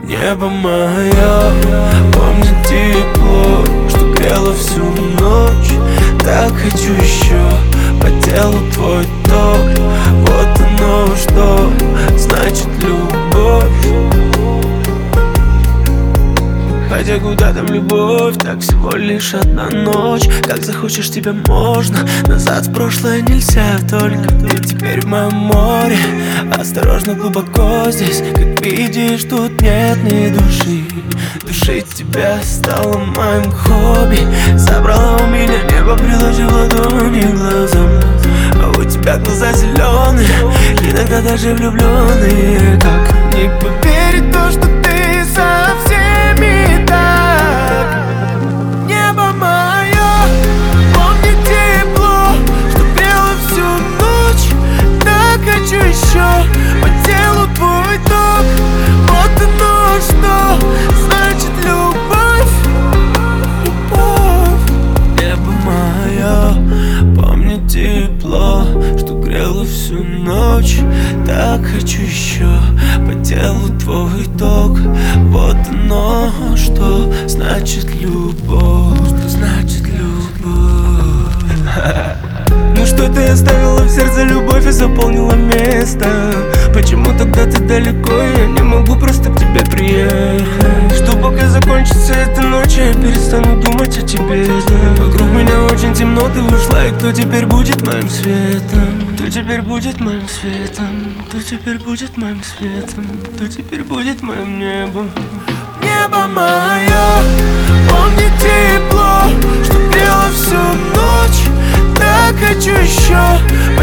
Небо мое, помни тепло, что грело всю ночь. Так хочу еще, по телу твой ток. Вот оно что значит любовь. Хотя куда там любовь, так всего лишь одна ночь. Как захочешь, тебе можно, назад в прошлое нельзя. Только ты теперь в моем море, осторожно, глубоко здесь. Как видишь, тут нет ни души. Душить тебя стало моим хобби. Забрала у меня небо, приложила ладони к глазам. А у тебя глаза зеленые, иногда даже влюбленные. Как не поверить в то, что ты со всеми так? Небо мое, помни тепло, что грело всю ночь. Так хочу еще, по телу твой ток. Вот оно что значит любовь. Любовь. Небо мое, помни тепло, что грело всю ночь. Так хочу еще, по телу твой ток. Вот оно что значит любовь. Что значит любовь. Ну что ты оставила в сердце любовь и заполнила место? Почему тогда ты далеко, я не могу просто к тебе приехать? Что пока закончится эта ночь, я перестану думать о тебе. Вокруг меня очень темно, ты ушла, и кто теперь будет моим светом? Кто теперь будет моим светом? Кто теперь будет моим светом? Кто теперь будет моим небом? Небо мое, помни тепло, что грело всю ночь. Так хочу еще,